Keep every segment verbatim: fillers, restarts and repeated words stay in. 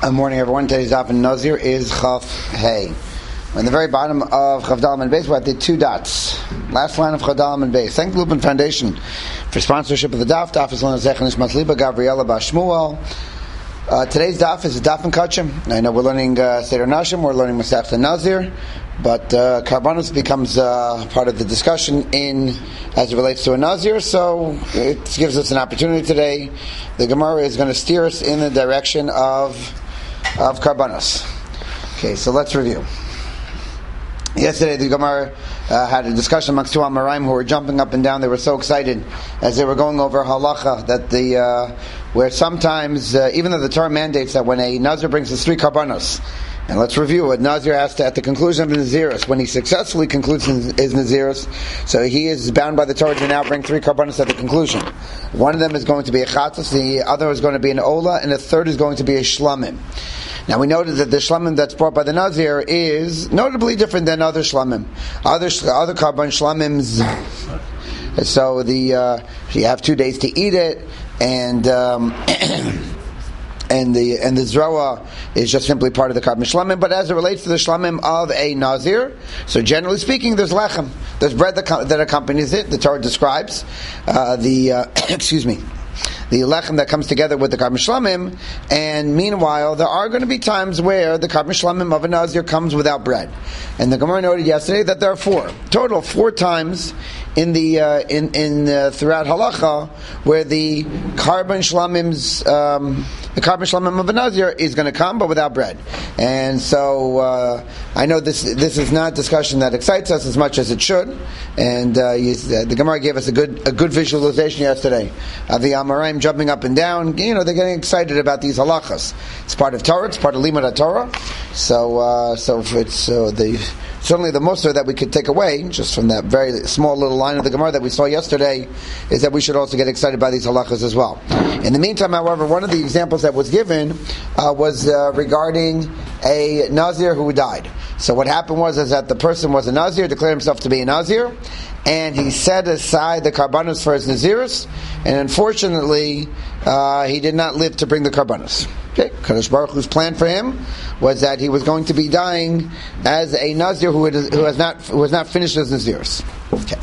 Good morning, everyone. Today's daf in Nazir is Chaf Hey. We're in the very bottom of Chav Dalam and Beis. We're at the two dots. Last line of Chav Dalam and Beis. Thank the Lupin Foundation for sponsorship of the daf. Daf is Lena Zech and Ishmat Liba, Gabriela Bashmuel. Uh, today's daf is a daf in Kachim. I know we're learning uh, Seder Nashim, we're learning Masech the Nazir, but uh, Karbanos becomes uh, part of the discussion in as it relates to a Nazir, so it gives us an opportunity today. The Gemara is going to steer us in the direction of of Karbanos. Okay, so let's review. Yesterday, the Gemara uh, had a discussion amongst two Amoraim who were jumping up and down. They were so excited as they were going over halacha that the uh, where sometimes, uh, even though the Torah mandates that when a Nazir brings his three Karbanos, and let's review what Nazir has to, at the conclusion of the Nazirus, when he successfully concludes his, his Nazirus, so he is bound by the Torah to now bring three Karbanos at the conclusion. One of them is going to be a Chatas, the other is going to be an Ola, and the third is going to be a Shlamim. Now we noted that the shlamim that's brought by the Nazir is notably different than other shlamim. Other other carbon shlamims. So the uh, you have two days to eat it, and um, and the and the zroa is just simply part of the carbon shlamim. But as it relates to the shlamim of a Nazir, so generally speaking, there's lechem, there's bread that, that accompanies it. The Torah describes uh, the uh, excuse me. the lechem that comes together with the Karban Shlamim, and meanwhile there are going to be times where the Karban Shlamim of a Nazir comes without bread. And the Gemara noted yesterday that there are four total four times in the uh, in in uh, throughout halacha where the Karban Shlamim's um, the Karban Shlamim of a Nazir is going to come, but without bread. And so uh, I know this this is not discussion that excites us as much as it should. And uh, you, the Gemara gave us a good a good visualization yesterday of the Amoraim jumping up and down. You know, they're getting excited about these halachas. It's part of Torah. It's part of Limud Torah. So uh, so it's so the certainly the mussar that we could take away just from that very small little line of the Gemara that we saw yesterday is that we should also get excited by these halachas as well. In the meantime, however, one of the examples that was given uh, was uh, regarding a Nazir who died. So what happened was is that the person was a Nazir, declared himself to be a Nazir, and he set aside the Karbanos for his Nazirus, and unfortunately, uh, he did not live to bring the Karbanos. Okay, Kadosh Baruch Hu's plan for him was that he was going to be dying as a Nazir who, had, who has not who has not finished his Nazirus. Okay,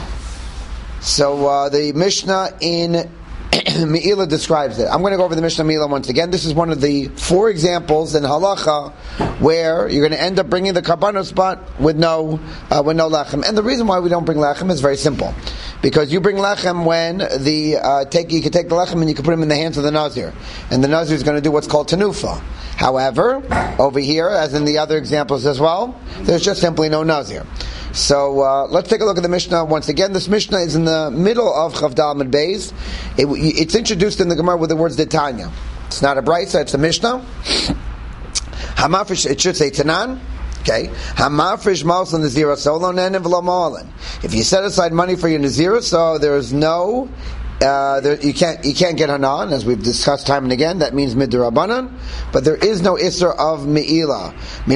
so uh, the Mishnah in Me'ilah describes it. I'm going to go over the Mishnah Me'ilah once again. This is one of the four examples in halacha where you're going to end up bringing the karbanos, but with no uh, with no lechem. And the reason why we don't bring lechem is very simple, because you bring lechem when the uh, take you can take the lechem and you can put them in the hands of the Nazir, and the Nazir is going to do what's called tenufa. However, over here, as in the other examples as well, there's just simply no Nazir. So uh, let's take a look at the Mishnah once again. This Mishnah is in the middle of Chav Dalam and Beis. It, it's introduced in the Gemara with the words Detanya. It's not a brayso, it's a Mishnah. Hamafresh, it should say Tanan. Okay. Hamafresh malson nazira solo nenev lo malin. If you set aside money for your nazira, so there is no. Uh, there, you can't you can't get hanan, as we've discussed time and again. That means midrabanan, but there is no isser of meila.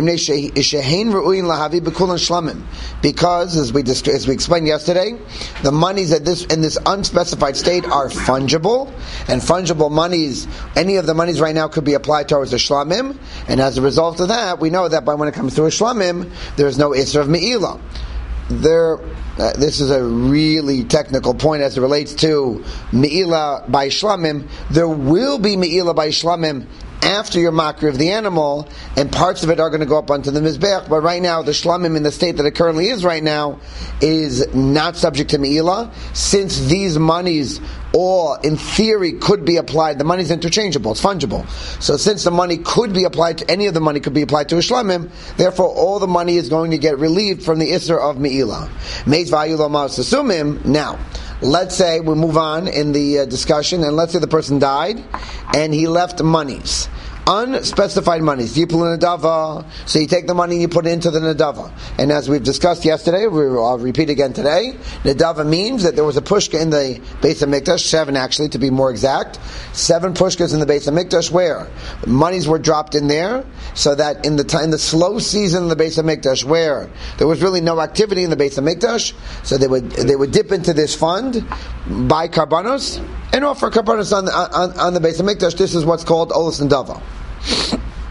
Because as we as we explained yesterday, the monies at this in this unspecified state are fungible, and fungible monies, any of the monies right now could be applied towards a shlamim, and as a result of that, we know that by when it comes to a shlamim, there is no isser of meila. There, uh, this is a really technical point as it relates to me'ilah by shlamim. There will be me'ilah by shlamim after your makri of the animal, and parts of it are going to go up onto the mizbech. But right now, the shlamim in the state that it currently is right now is not subject to me'ilah, since these monies all, in theory, could be applied. The money is interchangeable; it's fungible. So, since the money could be applied to any of the money could be applied to a shlamim, therefore, all the money is going to get relieved from the isser of me'ilah. Meis va'ayula ma'asasumim. Now, let's say we move on in the uh, discussion, and let's say the person died and he left monies. Unspecified monies. You pull a nadava, so you take the money and you put it into the nadava. And as we've discussed yesterday, I'll repeat again today, nadava means that there was a pushka in the Beis HaMikdash, seven actually to be more exact, seven pushkas in the Beis HaMikdash where monies were dropped in there, so that in the time, in the slow season of the Beis HaMikdash where there was really no activity in the Beis HaMikdash, so they would they would dip into this fund, buy karbanos, and offer karbanos on, on, on the Beis HaMikdash. This is what's called Olas and Dava.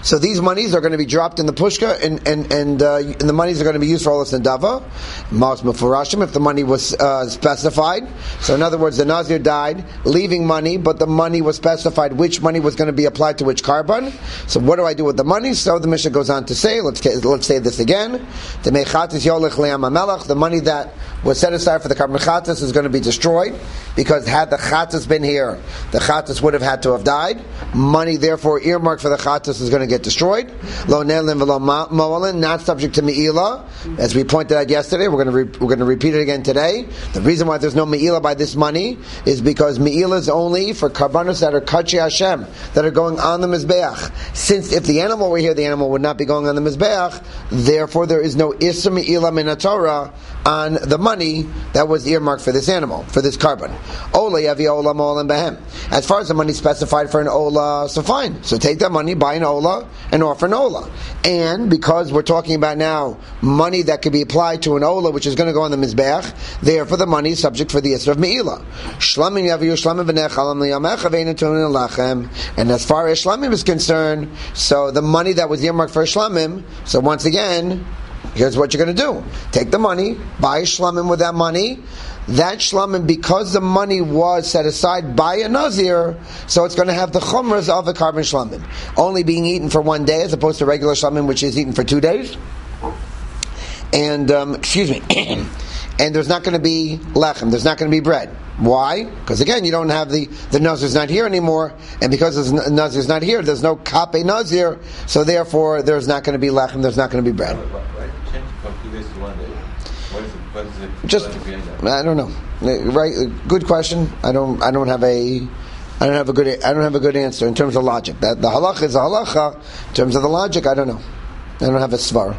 So these monies are going to be dropped in the pushka, and and and, uh, and the monies are going to be used for Olas Nadava. Mas Mefurashim, if the money was uh, specified. So in other words, the Nazir died, leaving money, but the money was specified which money was going to be applied to which carbon. So what do I do with the money? So the Mishnah goes on to say, let's let's say this again. The Mechatis Yolech Le'am HaMelech, the money that was set aside for the carbon chatas is going to be destroyed, because had the chatas been here, the chatas would have had to have died. Money, therefore, earmarked for the chatas is going to get destroyed. Lo ne'elin v'lo mo'elin, not subject to me'ilah. As we pointed out yesterday, we're going to re- we're going to repeat it again today. The reason why there's no me'ilah by this money is because me'ilah is only for karbanos that are kachi Hashem, that are going on the mizbeach. Since if the animal were here, the animal would not be going on the mizbeach. Therefore, there is no isra me'ilah min Torah on the money that was earmarked for this animal, for this carbon. Ola yavi ola mo'elim behem. As far as the money specified for an ola, so fine. So take that money, buy an ola, and offer an ola. And because we're talking about now money that could be applied to an ola, which is going to go on the mizbeach, therefore the money is subject for the isra of me'ilah. Shlamim yavi shlamim v'nechalam liyamecha ve'einu tunin lachem. And as far as shlamim is concerned, so the money that was earmarked for shlamim, so once again, here's what you're going to do. Take the money, buy shlamim with that money. That shlamim, because the money was set aside by a nazir, so it's going to have the chumras of a carbon shlamim, only being eaten for one day as opposed to regular shlamim, which is eaten for two days. And um, excuse me, and there's not going to be lechem. There's not going to be bread. Why? Because again, you don't have the the nazir's not here anymore, and because the nazir's not here, there's no kape nazir. So therefore, there's not going to be lechem. There's not going to be bread. Just, I don't know. Right? Good question. I don't. I don't have a. I don't have a good. I don't have a good answer in terms of logic. That the halacha is a halacha. In terms of the logic, I don't know. I don't have a svar.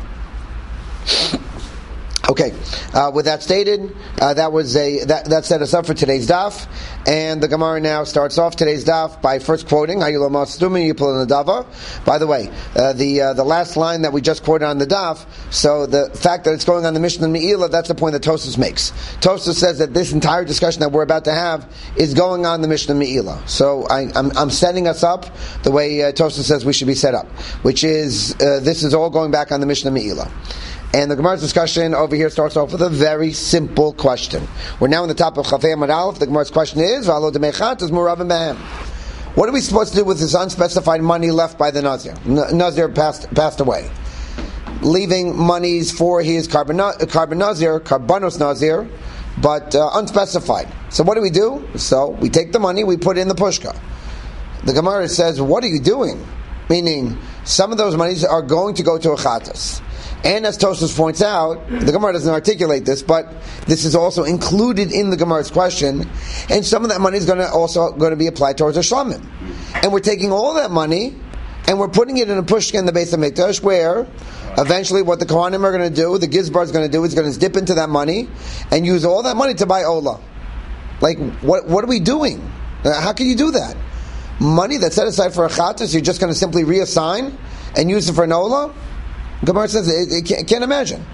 Okay, uh, with that stated, uh, that was a that, that set us up for today's daf, and the Gemara now starts off today's daf by first quoting Hayilo Masdumi Yipul Nadava. By the way, uh, the uh, the last line that we just quoted on the daf, so the fact that it's going on the Mishnah Me'ilah, that's the point that Tosfos makes. Tosfos says that this entire discussion that we're about to have is going on the Mishnah Me'ilah. So I, I'm, I'm setting us up the way uh, Tosfos says we should be set up, which is uh, this is all going back on the Mishnah Me'ilah. And the Gemara's discussion over here starts off with a very simple question. We're now on the top of Chafei Amud Aleph. The Gemara's question is, V'alo demechat is muravim behem. What are we supposed to do with this unspecified money left by the Nazir? N- Nazir passed passed away, leaving monies for his carbon, carbon Nazir, carbonos Nazir, but uh, unspecified. So what do we do? So we take the money, we put it in the pushka. The Gemara says, what are you doing? Meaning, some of those monies are going to go to a chatas. And as Tosfos points out, the Gemara doesn't articulate this, but this is also included in the Gemara's question. And some of that money is going to also going to be applied towards a shlamim. And we're taking all that money and we're putting it in a pushka in the Beis HaMikdash, where eventually what the Kohanim are going to do, the Gizbar is going to do, is going to dip into that money and use all that money to buy Ola. Like, what what are we doing? How can you do that? Money that's set aside for a chatas, you're just going to simply reassign and use it for an Ola? Gemara says it, it can't, can't imagine.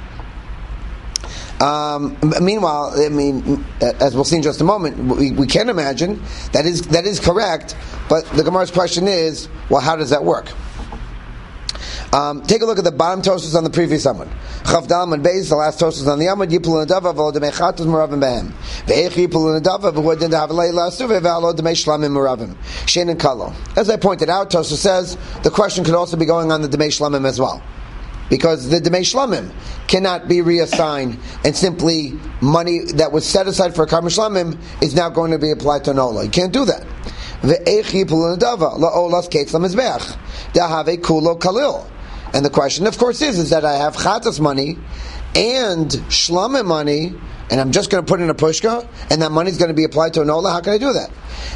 Um, meanwhile, I mean, as we'll see in just a moment, we, we can imagine that is that is correct. But the Gemara's question is, well, how does that work? Um, take a look at the bottom Tosfos on the previous Amud. Chav Dalman and Beis, the last Tosfos on the Amud. Yipul Nadava v'lo demei chatos muravim behem. Ve'ech yipul Nadava v'hu adin dahavlei la'asuve v'alo demei shlamim muravim. Shein and Kalo. As I pointed out, Tosfos says the question could also be going on the demei shlamim as well. Because the Demei Shlamim cannot be reassigned, and simply money that was set aside for a Karban Shlamim is now going to be applied to an Ola. You can't do that. And the question, of course, is, is that I have Chatas money and Shlamim money, and I'm just going to put in a pushka, and that money is going to be applied to an Ola. How can I do that?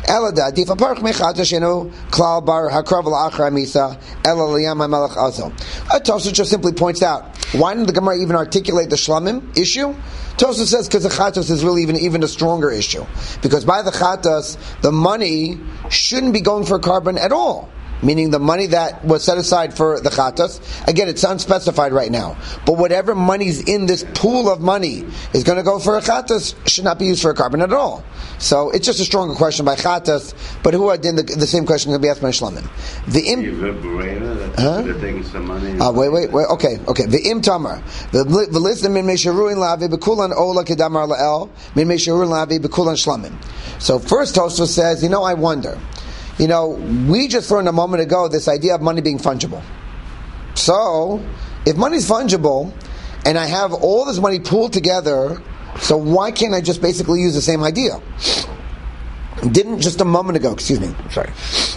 Tosfos just simply points out, why didn't the Gemara even articulate the shlamim issue? Tosfos says because the chatas is really even, even a stronger issue. Because by the chatas, the money shouldn't be going for carbon at all. meaning the money that was set aside for the chatas. Again, it's unspecified right now, but whatever money's in this pool of money is going to go for a chatas should not be used for a carbon at all. So it's just a stronger question by chatas, but who are in the, the same question can be asked by shlamim. The im, huh? Taking some money. Uh, wait, wait, wait. Okay, okay. The im tamar, the list min meisharuin lavi bekulan ola kedamar lael min meisharuin lavi bekulan shlamim. So first Tosfos says, you know, I wonder. You know, we just learned a moment ago this idea of money being fungible. So, if money's fungible, and I have all this money pooled together, so why can't I just basically use the same idea? Didn't just a moment ago, excuse me, sorry.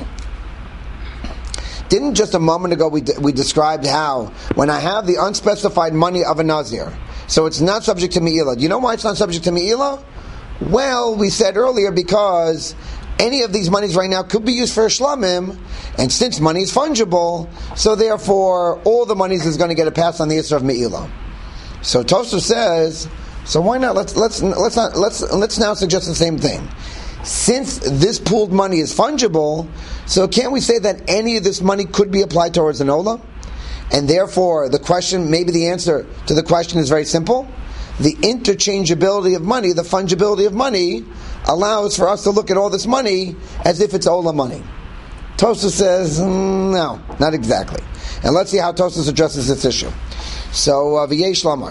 Didn't just a moment ago we we described how, when I have the unspecified money of a Nazir, so it's not subject to Me'ilah. Do you know why it's not subject to Me'ilah? Well, we said earlier because any of these monies right now could be used for a shlamim, and since money is fungible, so therefore all the monies is going to get a pass on the issur of me'ilah. So Tosfos says, so why not? Let's let's let's not let's let's now suggest the same thing. Since this pooled money is fungible, so can't we say that any of this money could be applied towards an ola? And therefore, the question, maybe the answer to the question is very simple. The interchangeability of money, the fungibility of money, allows for us to look at all this money as if it's Ola money. Tosfos says, mm, no, not exactly. And let's see how Tosfos addresses this issue. So, V'yesh Lamar.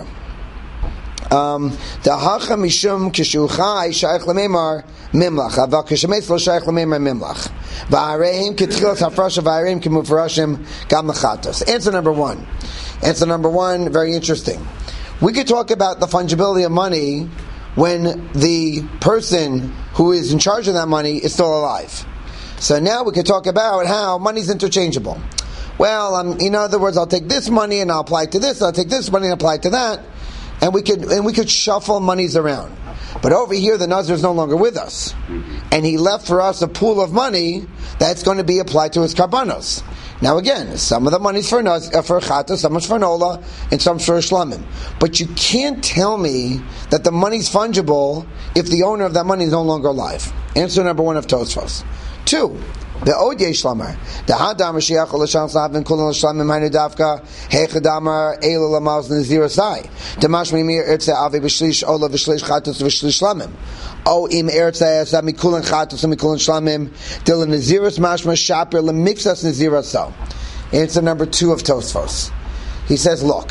The hacha mishum kishuchai shaykh lememar mimlach, aval kishemetz lo shaykh lememar mimlach. Va'areim ketchilas hafrasha va'areim kemufrashim gam lechatos. Answer number one. Answer number one, very interesting. We could talk about the fungibility of money when the person who is in charge of that money is still alive. So now we could talk about how money's interchangeable. Well, um, in other words, I'll take this money and I'll apply it to this, I'll take this money and apply it to that, and we could and we could shuffle monies around. But over here, the Nazir is no longer with us, and he left for us a pool of money that's going to be applied to his karbanos. Now again, some of the money's for naz, uh, for chata, some is for nola, and some for shlamim. But you can't tell me that the money's fungible if the owner of that money is no longer alive. Answer number one of Tosfos. Two, the od yesh lamar, the hadam mashiach l'sham slavin kulan l'shlamim haynu davka heichadamar elu lamaz nezirasai. Damash mimir ertze avi b'shlish ola v'shlish chatos v'shlish shlamim. O im ertze asa mikulan chatos mikulan shlamim dil neziras mashma shaper lemixas nezirasau. Answer number two of Tosfos. He says, look,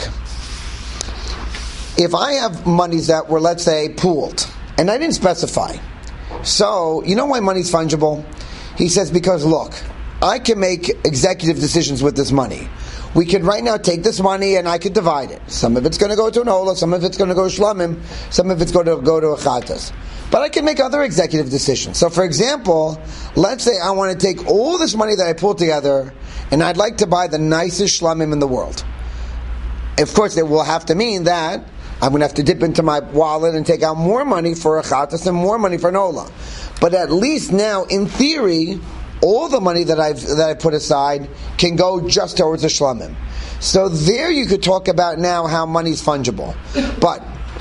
if I have monies that were, let's say, pooled, and I didn't specify, so you know why money's fungible? He says, because look, I can make executive decisions with this money. We could right now take this money and I could divide it. Some of it's going to go to an ola, some of it's going to go to shlamim, some of it's going to go to a chatas. But I can make other executive decisions. So for example, let's say I want to take all this money that I pulled together and I'd like to buy the nicest shlamim in the world. Of course, it will have to mean that I'm going to have to dip into my wallet and take out more money for a chatas and more money for an ola. But at least now, in theory, all the money that I've that I put aside can go just towards the shlamim. So there you could talk about now how money's fungible. But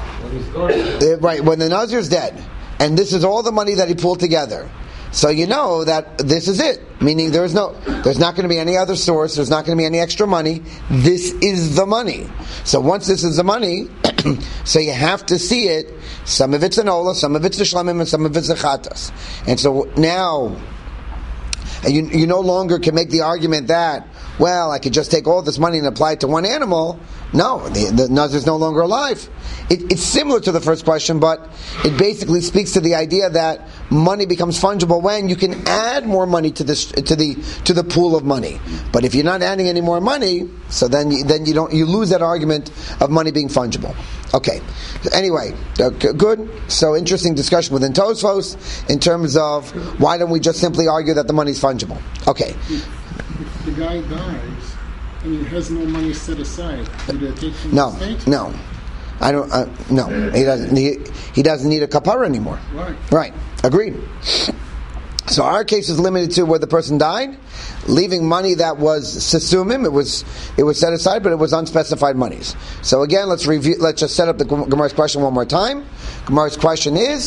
uh, right when the Nazir is dead, and this is all the money that he pulled together, so you know that this is it. Meaning there is no, there's not going to be any other source. There's not going to be any extra money. This is the money. So once this is the money, so you have to see it. Some of it's an ola, some of it's a shlamim, and some of it's a chatas. And so now, you you no longer can make the argument that, well, I could just take all this money and apply it to one animal. No, the, the Nazir is no longer alive. It, it's similar to the first question, but it basically speaks to the idea that money becomes fungible when you can add more money to this to the to the pool of money. But if you're not adding any more money, so then you, then you don't you lose that argument of money being fungible. Okay. Anyway, uh, good. So interesting discussion within Tosfos in terms of why don't we just simply argue that the money is fungible? Okay. If the guy dies and he has no money set aside, do they take from no, the state? No, I don't. Uh, no, he doesn't. He, he doesn't need a kapara anymore. Right. Right. Agreed. So our case is limited to where the person died, leaving money that was sesumim. It was it was set aside, but it was unspecified monies. So again, let's review. Let's just set up the Gemara's question one more time. Gemara's question is: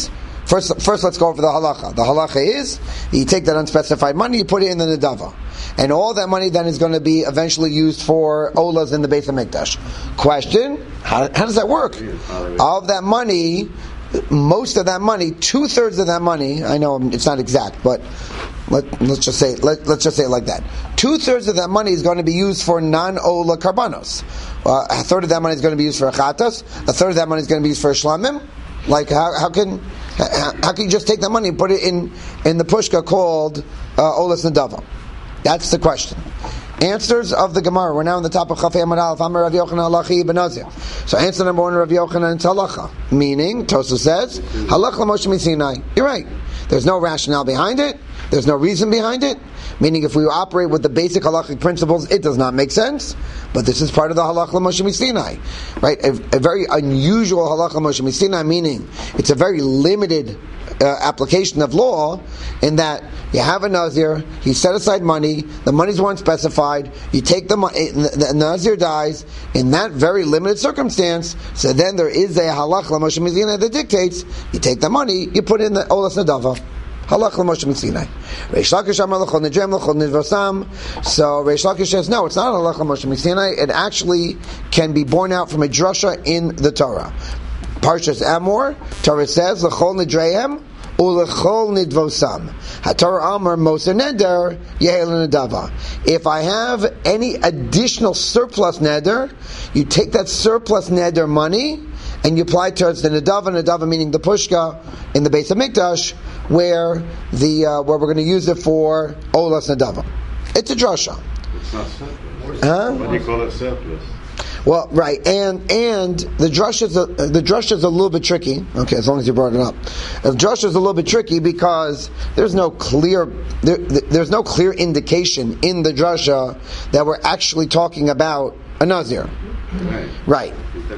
First, first let's go over the halacha. The halacha is, you take that unspecified money, you put it in the nedava. And all that money then is going to be eventually used for olas in the Beis HaMikdash. Question, how, how does that work? Of that money, most of that money, two-thirds of that money, I know it's not exact, but let, let's just say let, let's just say it like that. Two-thirds of that money is going to be used for non-ola karbanos. Uh, a third of that money is going to be used for achatas. A third of that money is going to be used for shlamim. Like, how, how can how, how can you just take that money and put it in, in the pushka called uh, olas nedava? That's the question. Answers of the Gemara. We're now on the top of Chafei Amar Aleph. Amar Rav Yochanan halachi benazir. So answer number one, Rav Yochanan, it's halacha. Meaning, Tosfos says, halacha Moshe Sinai. You're right. There's no rationale behind it. There's no reason behind it. Meaning, if we operate with the basic halachic principles, it does not make sense. But this is part of the halacha Moshe Sinai, right? A, a very unusual halacha Moshe Sinai, meaning it's a very limited uh, application of law in that you have a nazir, he set aside money, the money's weren't specified, you take the money, the nazir dies in that very limited circumstance. So then there is a halacha Moshe Sinai that dictates you take the money, you put in the olas nedava. Halach l'Moshe Sinai. Reish Lakish amar l'chol nidrem l'chol nidvasam. So Reish Lakish says, no, it's not halach l'Moshe Sinai. It actually can be borne out from a drasha in the Torah. Parshas Amor, Torah says, l'chol nidrehem u'l'chol nidvosam. HaTorah amar moser neder yehel nedava. If I have any additional surplus neder, you take that surplus neder money and you apply it towards the nedava, nedava meaning the pushka in the Beis HaMikdash, where the uh, where we're going to use it for olas nedava. It's a drasha. It's not surplus. Huh? Why do you call it surplus? Well, right, and and the drasha is a, the drasha is a little bit tricky. Okay, as long as you brought it up, the drasha is a little bit tricky because there's no clear there, there's no clear indication in the drasha that we're actually talking about a nazir. Right. Right.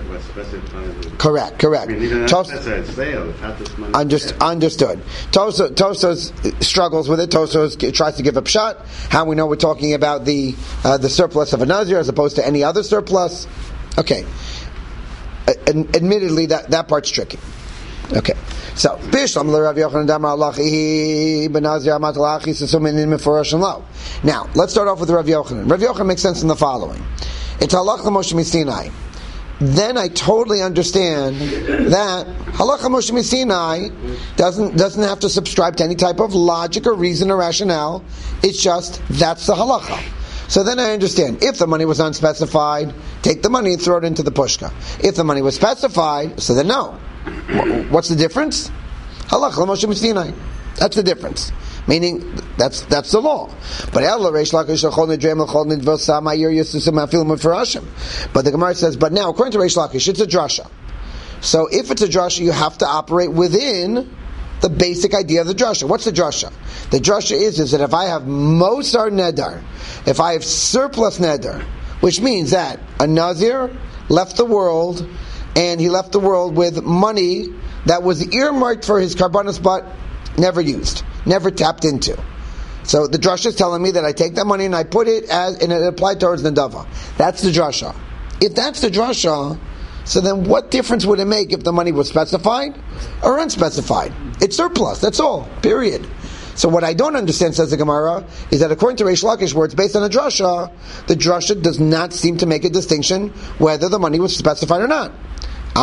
Correct, correct. I mean, Tos- that's a sale. It's not this money. Underst- understood. Tosa, Tosos struggles with it. Tosos tries to give a pshat. How we know we're talking about the uh, the surplus of a nazir as opposed to any other surplus. Okay. Uh, admittedly, that, that part's tricky. Okay. So, now, let's start off with Rav Yochanan. Rav Yochanan makes sense in the following. It's halacha Moshe Sinai. Then I totally understand that halacha Moshe Sinai doesn't doesn't have to subscribe to any type of logic or reason or rationale. It's just that's the halacha. So then I understand. If the money was unspecified, take the money and throw it into the pushka. If the money was specified, so then no. What's the difference? Halacha Moshe Sinai. That's the difference. Meaning, that's that's the law. But But the Gemara says, but now, according to Reish Lakish, it's a drasha. So if it's a drasha, you have to operate within the basic idea of the drasha. What's the drasha? The drasha is, is that if I have mosar nedar, if I have surplus nedar, which means that a nazir left the world, and he left the world with money that was earmarked for his karbanos, but never used, never tapped into. So the drasha is telling me that I take that money and I put it as and it applied towards nedava. That's the drasha. If that's the drasha, so then what difference would it make if the money was specified or unspecified? It's surplus. That's all. Period. So what I don't understand, says the Gemara, is that according to Reish Lakish, where it's based on a drasha, the drasha does not seem to make a distinction whether the money was specified or not. So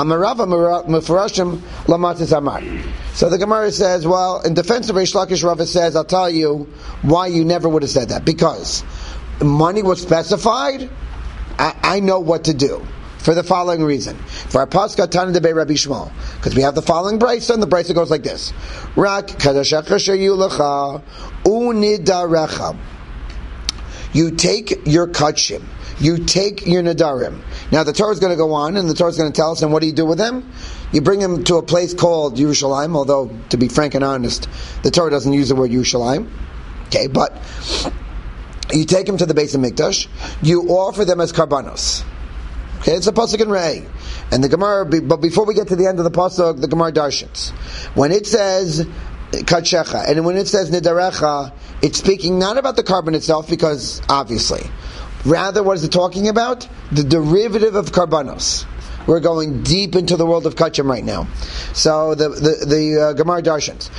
the Gemara says, well, in defense of Reish Lakish, Rava says, I'll tell you why you never would have said that. Because money was specified, I, I know what to do. For the following reason. For our Pascha Tana Debei Rabbi Shmuel. Because we have the following brayso, and the brayso goes like this. Rak kadashecha sheyulecha unidarecha. You take your kachim. You take your nadarim. Now the Torah is going to go on, and the Torah is going to tell us, and what do you do with them? You bring them to a place called Yerushalayim, although, to be frank and honest, the Torah doesn't use the word Yerushalayim. Okay, but you take them to the Beis HaMikdash, you offer them as karbanos. Okay, it's a pasuk in Re'eh. And the Gemara, but before we get to the end of the pasuk, the Gemara darshans. When it says kadshecha, and when it says nidarecha, it's speaking not about the carbon itself, because obviously, rather what is it talking about? The derivative of karbanos. We're going deep into the world of Kachim right now. So the the, the uh, Gemara Darshans.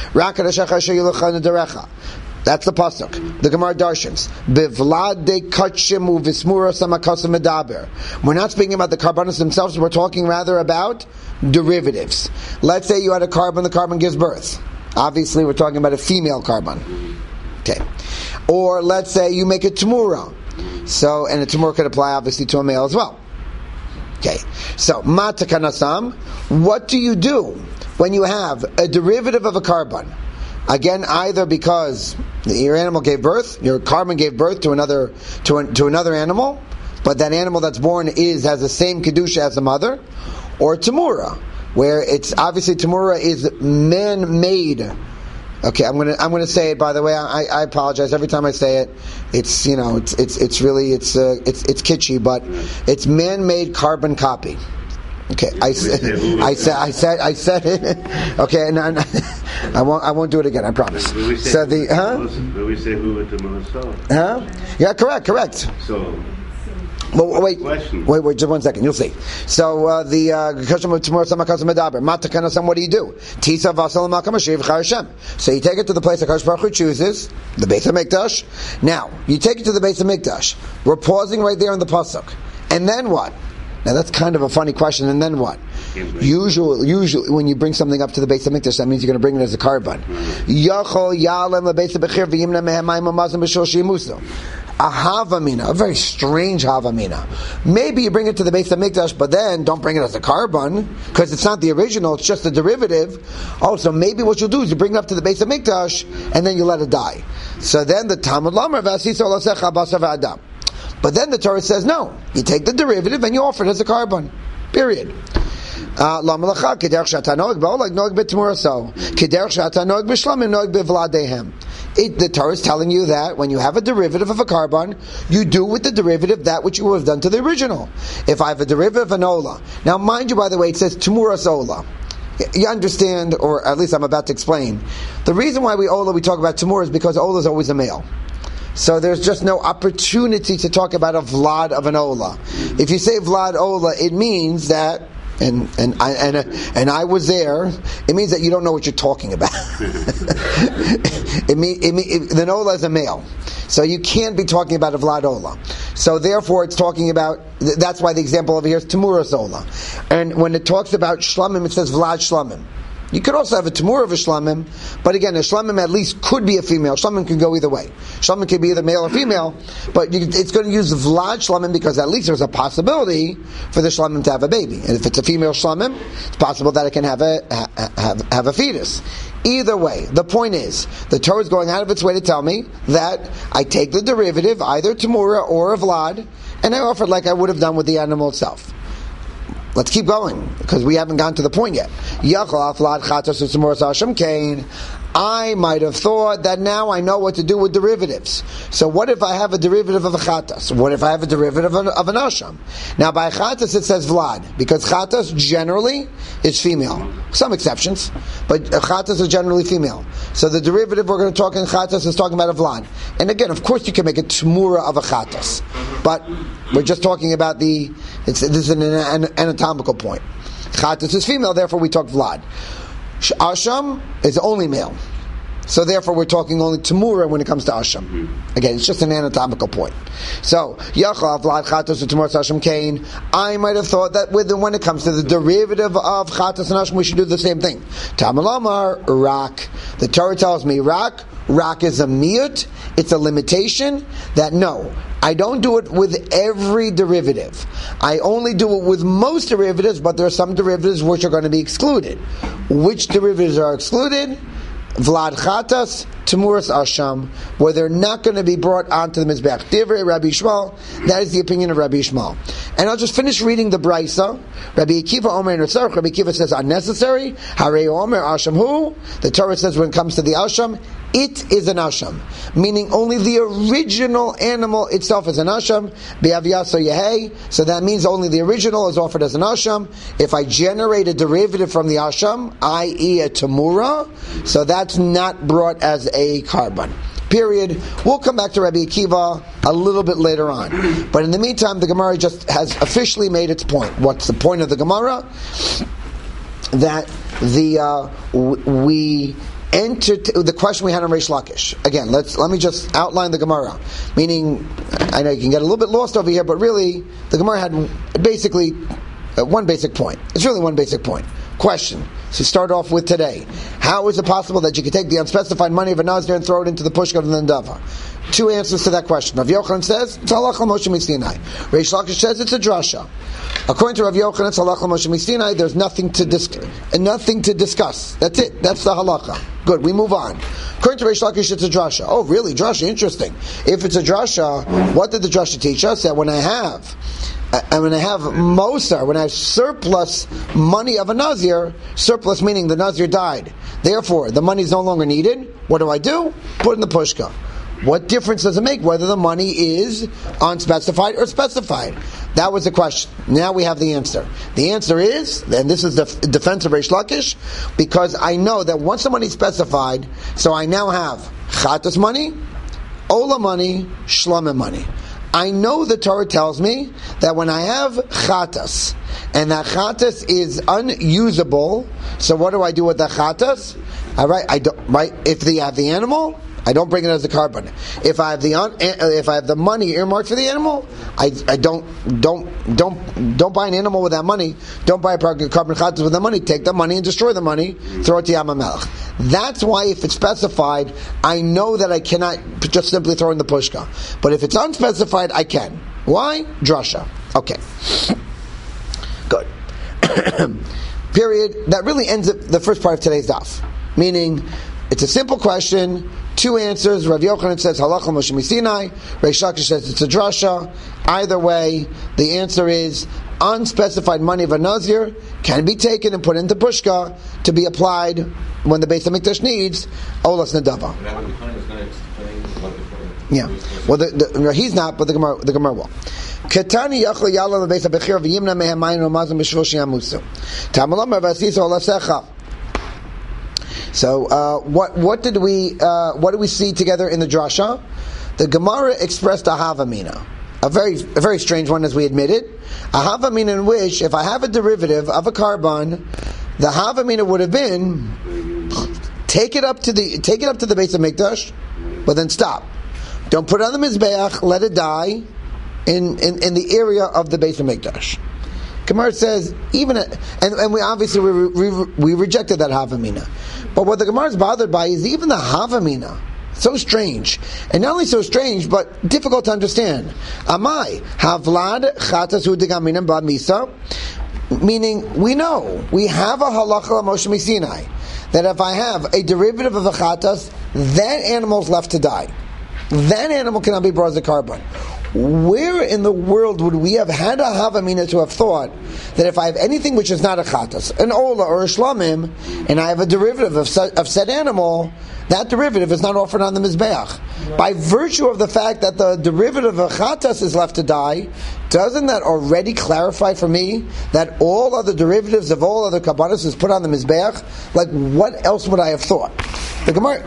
That's the pasuk. The Gemara Darshans. Bivlad de Kachim uvismura samakasim medaber. We're not speaking about the carbonates themselves. We're talking rather about derivatives. Let's say you had a carbon. The carbon gives birth. Obviously, we're talking about a female carbon. Okay. Or let's say you make a tamura. So, and a tamura could apply obviously to a male as well. Okay. So, matakanasam, what do you do when you have a derivative of a carbon? Again, either because your animal gave birth, your carbon gave birth to another to, a, to another animal, but that animal that's born is has the same kedusha as the mother, or tamura, where it's obviously tamura is man-made. Okay, I'm gonna I'm gonna say it. By the way, I, I apologize every time I say it. It's you know it's it's it's really it's uh, it's it's kitschy, but it's man-made carbon copy. Okay, I said I said I said I said it. Okay, and I, I won't I won't do it again. I promise. So the huh? But we say who with the Minnesota. Huh? Yeah, correct, correct. So. Well, wait, wait, wait, just one second. You'll see. So uh, the Kachim of Tamur Samakaz Medaber. Matakanasam. What do you do? Tisa Vasal Makam Hashiv Charashem. So you take it to the place that Kadosh Baruch Hu chooses, the Beit Hamikdash. Now you take it to the Beit Hamikdash. We're pausing right there in the pasuk, and then what? Now that's kind of a funny question. And then what? Usually, usually when you bring something up to the Beit Hamikdash, that means you're going to bring it as a carbon. Yachol Yalem LeBeit Bechir V'Yimna Mehamayim Amazim B'Shul Shimuso. A havamina, a very strange havamina. Maybe you bring it to the Beit Hamikdash, but then don't bring it as a carbon because it's not the original; it's just a derivative. Oh, so maybe what you'll do is you bring it up to the Beit Hamikdash and then you let it die. So then the Talmud Lamer v'asisa olasecha basar v'adam. But then the Torah says no. You take the derivative and you offer it as a carbon. Period. Uh, it, the Torah is telling you that when you have a derivative of a carbon, you do with the derivative that which you would have done to the original. If I have a derivative of an ola, now mind you, by the way, it says tumuras ola. You understand, or at least I'm about to explain. The reason why we ola we talk about tamur is because ola is always a male. So there's just no opportunity to talk about a vlad of an ola. If you say vlad ola, it means that. And and I and, uh, and I was there. It means that you don't know what you're talking about. it mean, it mean it, the Ola is a male, so you can't be talking about a Vlad Ola. So therefore, it's talking about. That's why the example over here is Tamuras Ola. And when it talks about Shlamim, it says Vlad Shlamim. You could also have a Tamur of a Shlamim, but again, a Shlamim at least could be a female. Shlamim can go either way. Shlamim can be either male or female, but you, it's going to use Vlad Shlamim because at least there's a possibility for the Shlamim to have a baby. And if it's a female Shlamim, it's possible that it can have a have, have a fetus. Either way, the point is, the Torah is going out of its way to tell me that I take the derivative, either Tamura or a Vlad, and I offer it like I would have done with the animal itself. Let's keep going, because we haven't gotten to the point yet. I might have thought that now I know what to do with derivatives. So what if I have a derivative of a chatas? What if I have a derivative of an, of an asham? Now by chatas it says vlad, because chatas generally is female. Some exceptions, but chatas is generally female. So the derivative we're going to talk in chatas is talking about a vlad. And again, of course you can make a tmura of a chatas, but we're just talking about the, it's, this is an, an anatomical point. Chatas is female, therefore we talk vlad. Asham is only male. So therefore we're talking only Tamura when it comes to Asham. Again, it's just an anatomical point. So, Yachav, Vlad, Chatos, Tamur, Asham, Cain. I might have thought that with the, when it comes to the derivative of Chatos and Asham, we should do the same thing. Tamalamar, Rak. The Torah tells me, Rak, Rak is a miyut, it's a limitation, that no, I don't do it with every derivative. I only do it with most derivatives, but there are some derivatives which are going to be excluded. Which derivatives are excluded? Vlad Chatas, Tamuras Asham, where they're not going to be brought onto the Mizbech. Divrei Rabbi Yishmael, that is the opinion of Rabbi Yishmael. And I'll just finish reading the Brisa. Rabbi Akiva Omer and Ritzarech, Rabbi Akiva says unnecessary. Harei Omer Asham Hu. The Torah says when it comes to the Asham, it is an Asham. Meaning only the original animal itself is an Asham. Be'avyaso Yehei. So that means only the original is offered as an Asham. If I generate a derivative from the Asham, that is a Tamura, so that's not brought as a carbon. Period. We'll come back to Rabbi Akiva a little bit later on. But in the meantime, the Gemara just has officially made its point. What's the point of the Gemara? That the uh, w- we entered the question we had on Reish Lakish. Again, let's let me just outline the Gemara. Meaning, I know you can get a little bit lost over here, but really, the Gemara had basically uh, one basic point. It's really one basic point. Question. So start off with today. How is it possible that you could take the unspecified money of a Nazir and throw it into the pushka of the Nandava? Two answers to that question. Rav Yochanan says, it's halach l'Moshe Misinai. Reish Lakish says, it's a drasha. According to Rav Yochanan, it's halach l'Moshe Misinai. There's nothing to, dis- nothing to discuss. That's it. That's the halacha. Good, we move on. According to Reish Lakish, it's a drasha. Oh, really? Drasha? Interesting. If it's a drasha, what did the drasha teach us? That when I have And when I have Mosar, when I have surplus money of a Nazir, surplus meaning the Nazir died, therefore the money is no longer needed, what do I do? Put it in the pushka. What difference does it make whether the money is unspecified or specified? That was the question. Now we have the answer. The answer is, and this is the defense of Reish Lakish, because I know that once the money is specified, so I now have Chatas money, Ola money, Shlamim money. I know the Torah tells me that when I have chatas, and that chatas is unusable, so what do I do with the chatas? All right, I don't. Right, if they have the animal, I don't bring it as a carbon. If I have the un, if I have the money earmarked for the animal, I, I don't don't don't don't buy an animal with that money. Don't buy a carbon chatas with that money. Take the money and destroy the money. Throw it to Yam HaMelech. That's why if it's specified, I know that I cannot just simply throw in the pushka. But if it's unspecified, I can. Why? Drasha. Okay. Good. Period. That really ends up the first part of today's daf. Meaning, it's a simple question, two answers. Rav Yochanan says halacha Moshe Misinai. Reish Lakish says it's a drasha. Either way, the answer is unspecified money of a Nazir can be taken and put into pushka to be applied when the Beis HaMikdash needs Olas Nadava. Yeah. Well, the, the, he's not, but the Gemara, the Gemara will. Ketani yachol yala lebeis habechir v'yimna mehem mayim u'mazim b'shvul sheyamusu. Tamalam v'asisa olasecha. So, uh, what what did we uh, what do we see together in the drasha? The Gemara expressed a havamina, a very a very strange one, as we admitted. A havamina in which, if I have a derivative of a carbon, the havamina would have been take it up to the take it up to the Beis HaMikdash, but then stop. Don't put it on the mizbeach. Let it die in, in, in the area of the Beis HaMikdash. Gemara says even a, and, and we obviously we, we, we rejected that havamina. But what the Gemara is bothered by is even the havamina. So strange, and not only so strange, but difficult to understand. Amai havlad chatas hu degaminam ba misa, meaning we know we have a halacha Moshe Misinai that if I have a derivative of a chatas, that animal is left to die. That animal cannot be brought as a carbon. Where in the world would we have had a havamina to have thought that if I have anything which is not a chatas, an ola or a shlamim, and I have a derivative of, of said animal, that derivative is not offered on the mizbeach. By virtue of the fact that the derivative of chatas is left to die, doesn't that already clarify for me that all other derivatives of all other kabbalas is put on the mizbeach? Like, what else would I have thought? The Gemara.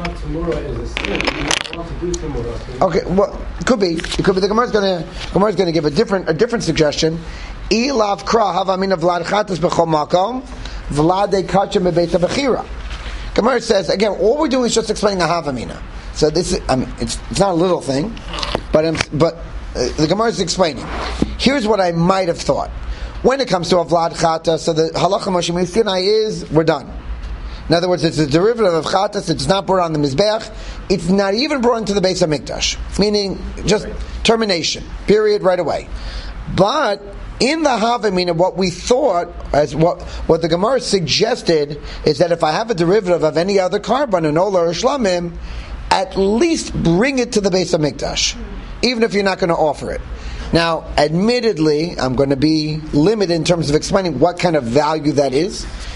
Okay, well, it could be. It could be. The Gemara's going to. Gemara's going to give a different, a different suggestion. Ilav kra havamina vlad chatas b'chol makom vlad dekachem bebeita bechira. Gemara says again. All we're doing is just explaining a havamina. So this is. I mean, it's it's not a little thing, but I'm, but uh, the Gemara is explaining. Here's what I might have thought. When it comes to a vlad chata, so the halacha Moshe Misinai is we're done. In other words, it's a derivative of chatas. It's not brought on the mizbeach. It's not even brought into the Beis HaMikdash. Meaning, just termination. Period. Right away. But in the havamina, what we thought, as what what the Gemara suggested, is that if I have a derivative of any other carbon, an ola or shlamim, at least bring it to the Beis HaMikdash, even if you're not going to offer it. Now, admittedly, I'm going to be limited in terms of explaining what kind of value that is,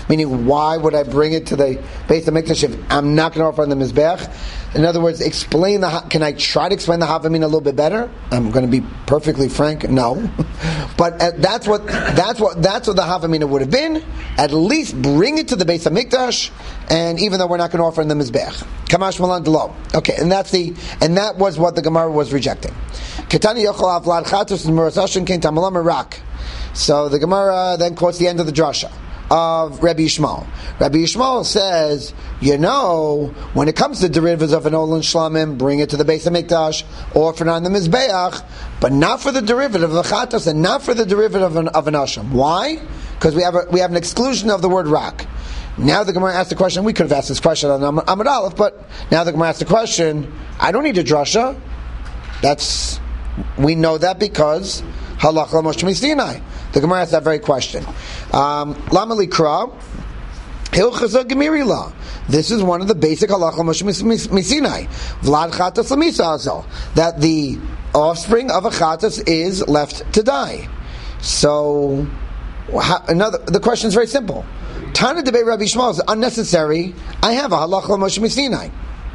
Meaning, why would I bring it to the Beis HaMikdash if I'm not going to offer on the Mizbech? In other words, explain the. Can I try to explain the Havamina a little bit better? I'm going to be perfectly frank. No, but uh, that's what that's what that's what the Havamina would have been. At least bring it to the Beis HaMikdash, and even though we're not going to offer in the Mizbech, Kamash Malan Delo. Okay, and that's the and that was what the Gemara was rejecting. Ketani Yochel Avlad Chatos Merasashin Kein Tamalam Irak. So the Gemara then quotes the end of the drasha of Rabbi Yishmael. Rabbi Yishmael says, you know, when it comes to derivatives of an Olin Shlamim, bring it to the Beis HaMikdash, offer it on the Mizbeach, but not for the derivative of a Chatos and not for the derivative of an, of an Asham. Why? Because we have a, we have an exclusion of the word Rak. Now the Gemara asks the question, we could have asked this question on Am- Amud Aleph, but now the Gemara asks the question, I don't need a drasha. That's, we know that because Halach Moshe Sinai. The Gemara asks that very question. Um, Lama Likra, Hilchasa Gemiri law. This is one of the basic halacha Moshe Sinai. Vlad Chatas Lamisa Azal. That the offspring of a Chatas is left to die. So, how, another, the question is very simple. Tana debate Rabbi Yishmael is unnecessary. I have a halacha Moshe Sinai.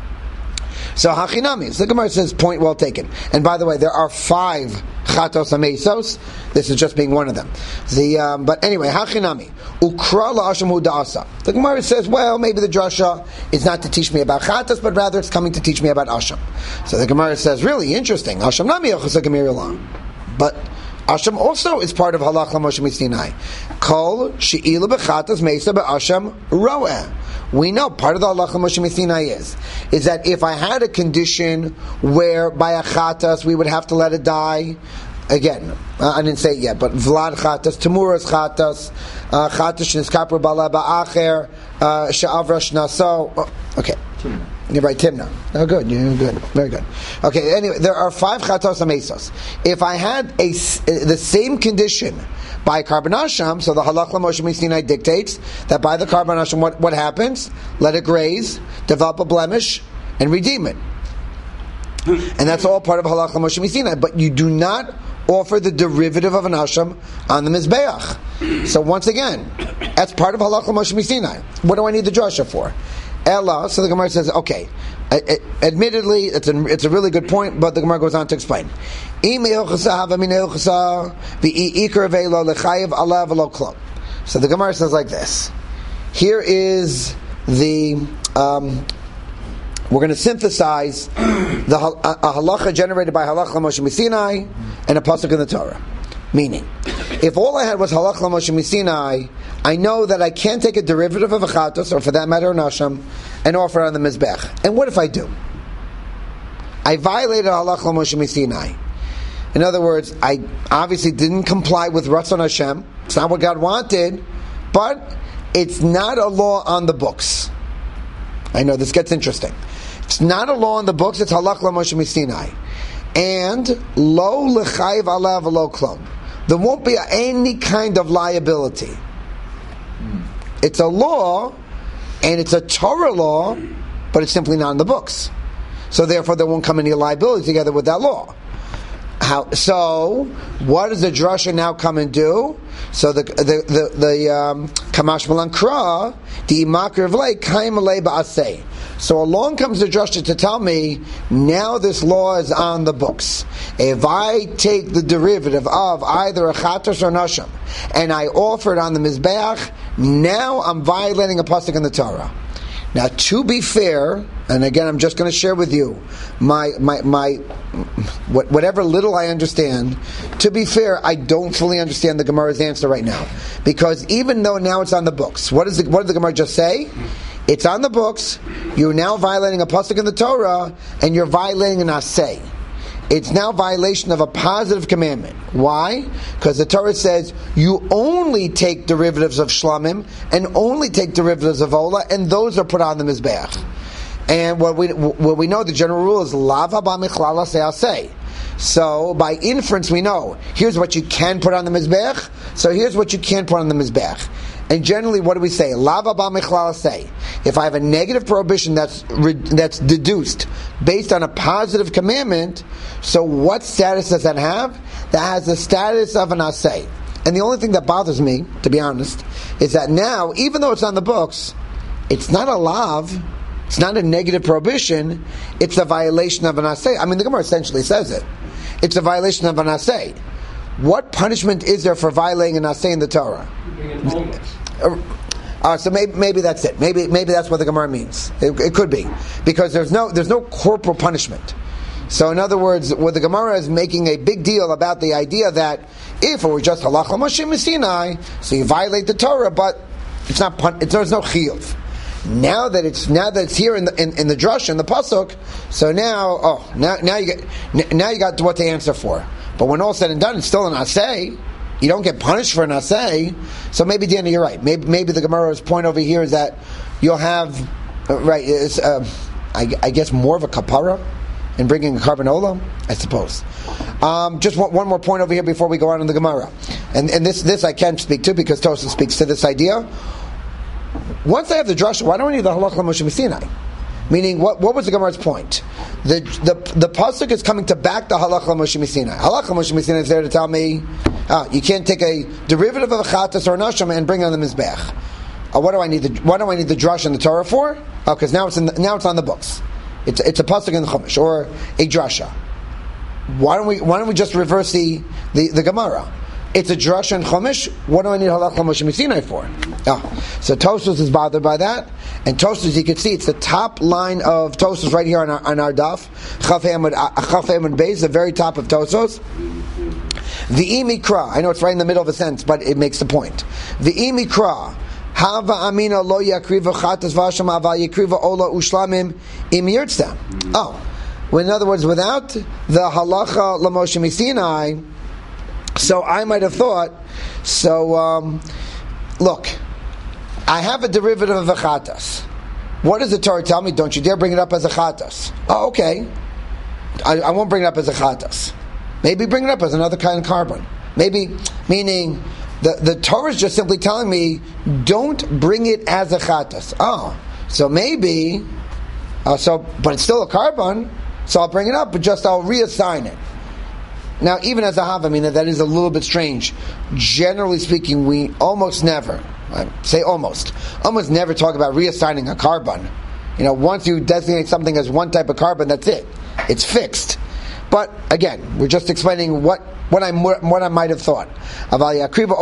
So Hachinami, so the Gemara says, point well taken. And by the way, there are five Chatos HaMesos. This is just being one of them. The um, but anyway, Hachinami Ukra LaAsham Hudasa. The Gemara says, well, maybe the drasha is not to teach me about Chatos, but rather it's coming to teach me about Asham. So the Gemara says, really interesting. Asham Nami Yochasa Gemir Elam. But Asham also is part of Halach Moshe Sinai. Kol she'ila b'chatas mesa b'asham roeh. We know part of the Halach Moshe Sinai is is that if I had a condition where by a chatas we would have to let it die. Again, uh, I didn't say it yet, but Vlad chatas, Tamuras chatas, chatas shniskapur bala ba'acher, she'avra shnaso. Okay. You're right, Timna. Oh, good. You're good. Very good. Okay. Anyway, there are five chatos amesos. If I had a the same condition by carbon asham, so the halach Moshe Sinai dictates that by the carbon asham, what what happens? Let it graze, develop a blemish, and redeem it. And that's all part of halach Moshe Sinai. But you do not offer the derivative of an asham on the mizbeach. So once again, that's part of halach Moshe Sinai. What do I need the drasha for? Ella, so the Gemara says, okay, admittedly, it's a, it's a really good point, but the Gemara goes on to explain. So the Gemara says like this. Here is the, um, we're going to synthesize the a, a halacha generated by halacha Moshe Sinai and a pasuk in the Torah. Meaning, if all I had was halacha Moshe Sinai, I know that I can't take a derivative of a chatos, or for that matter an asham, and offer it on the mizbech. And what if I do? I violated halacha Moshe Sinai. In other words, I obviously didn't comply with Ratzon Hashem. It's not what God wanted, but it's not a law on the books. I know this gets interesting. It's not a law on the books, it's halacha Moshe Sinai. And lo l'chayiv alav lo klom. There won't be any kind of liability. It's a law, and it's a Torah law, but it's simply not in the books. So therefore there won't come any liability together with that law. How, so, what does the drasha now come and do? So the the the, the um, Kamash Malan Kra, the Imakir Vlei, Kaim Alei Ba'asei. So along comes the drasha to tell me, now this law is on the books. If I take the derivative of either a chatos or an asham, and I offer it on the mizbeach, now I'm violating a pasuk in the Torah. Now, to be fair, and again, I'm just going to share with you my my my whatever little I understand. To be fair, I don't fully understand the Gemara's answer right now, because even though now it's on the books, what is the, what did the Gemara just say? It's on the books. You're now violating a pasuk in the Torah, and you're violating an asay. It's now violation of a positive commandment. Why? Because the Torah says you only take derivatives of shlamim and only take derivatives of ola, and those are put on the mizbeach. And what we what we know, the general rule is lava ba michlala se'aseh. So by inference, we know here's what you can put on the mizbeach. So here's what you can't put on the mizbeach. And generally, what do we say? Lava ba michlala say. If I have a negative prohibition that's re, that's deduced based on a positive commandment, so what status does that have? That has the status of an asay. And the only thing that bothers me, to be honest, is that now, even though it's on the books, it's not a lav, it's not a negative prohibition, it's a violation of an asay. I mean, the Gemara essentially says it. It's a violation of an asay. What punishment is there for violating an asay in the Torah? Uh, so maybe maybe that's it. Maybe maybe that's what the Gemara means. It, it could be, because there's no there's no corporal punishment. So in other words, what the Gemara is making a big deal about the idea that if it were just halacha Moshe Sinai, so you violate the Torah, but it's not pun- it's, there's no chiyuv. Now that it's now that it's here in the in, in the drush in the pasuk, so now oh now now you get now you got what to answer for. But when all said and done, it's still an asay. You don't get punished for an asay. So maybe, Danny, you're right. Maybe maybe the Gemara's point over here is that you'll have uh, right. It's, uh, I, I guess more of a kapara in bringing a carbon olam, I suppose. Um, just one, one more point over here before we go on in the Gemara, and and this this I can speak to because Tosafos speaks to this idea. Once I have the drasha, why don't I need the halacha Moshe Sinai? Meaning, what what was the Gemara's point? The the the pasuk is coming to back the halacha Moshe Sinai. Halacha Moshe Sinai is there to tell me, ah, you can't take a derivative of a chatas or an asham and bring it on the mizbech. Uh, what do I need the what do I need the drush in the Torah for? Oh, because now it's in the, now it's on the books. It's it's a pasuk in the Chumash or a drasha. Why don't we why don't we just reverse the the, the Gemara? It's a drush and Chumash. What do I need halacha Moshe Sinai for? Oh, so Tosafos is bothered by that, and Tosafos, you can see it's the top line of Tosafos right here on our, on our daf. Chaf Amud Beis, the very top of Tosafos. The imikra. I know it's right in the middle of a sentence, but it makes the point. The imikra. Hava amina lo yakriva chatas v'asham aval yakriva ola ushlamim im yirtzem. Oh, well, in other words, without the halacha l'Moshe Sinai, so I might have thought. So um, look, I have a derivative of a chatas. What does the Torah tell me? Don't you dare bring it up as a chatas. Oh, okay. I, I won't bring it up as a chatas. Maybe bring it up as another kind of carbon. Maybe, meaning, the, the Torah is just simply telling me, don't bring it as a chatas. Oh, so maybe, uh, so, but it's still a carbon, so I'll bring it up, but just I'll reassign it. Now, even as a Havamina, that is a little bit strange. Generally speaking, we almost never, I say almost, almost never talk about reassigning a carbon. You know, once you designate something as one type of carbon, that's it. It's fixed. But again, we're just explaining what what I what I might have thought. The halacha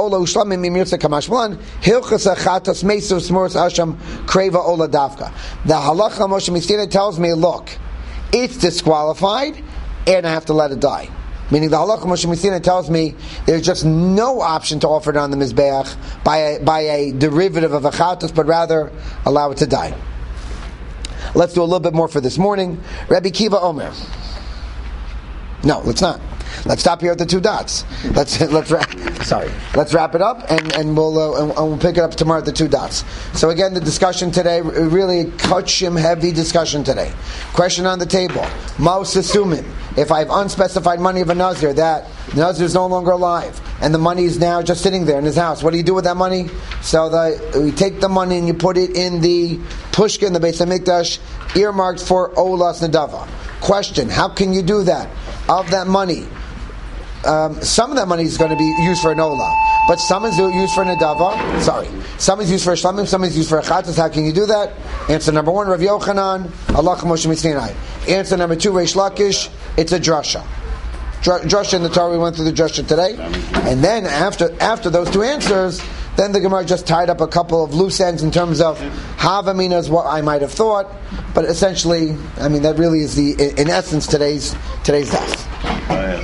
Moshe Sinai tells me, look, it's disqualified, and I have to let it die. Meaning the halacha Moshe Sinai tells me there's just no option to offer it on the mizbeach by a, by a derivative of a chatas, but rather allow it to die. Let's do a little bit more for this morning. Rabbi Kiva Omer. No, let's not. Let's stop here at the two dots. Let's let's wrap. Sorry. Let's wrap it up, and and we'll uh, and we'll pick it up tomorrow at the two dots. So again, the discussion today, really kachim heavy discussion today. Question on the table: Maus assuming if I have unspecified money of a nazir, that the nazir is no longer alive, and the money is now just sitting there in his house. What do you do with that money? So the you take the money and you put it in the pushka in the Beis Hamikdash, earmarked for Olas Nadava. Question: how can you do that? Of that money, um, some of that money is going to be used for an ola, but some is used for an adava. Sorry, some is used for a shlamim, some is used for a chatas. How can you do that? Answer number one: Rav Yochanan, Allah Moshe Sinai. Answer number two: Reish Lakish. It's a drasha. Drasha in the Torah. We went through the drasha today, and then after after those two answers, then the Gemara just tied up a couple of loose ends in terms of Havamina is what I might have thought, but essentially, I mean, that really is the, in essence, today's today's test.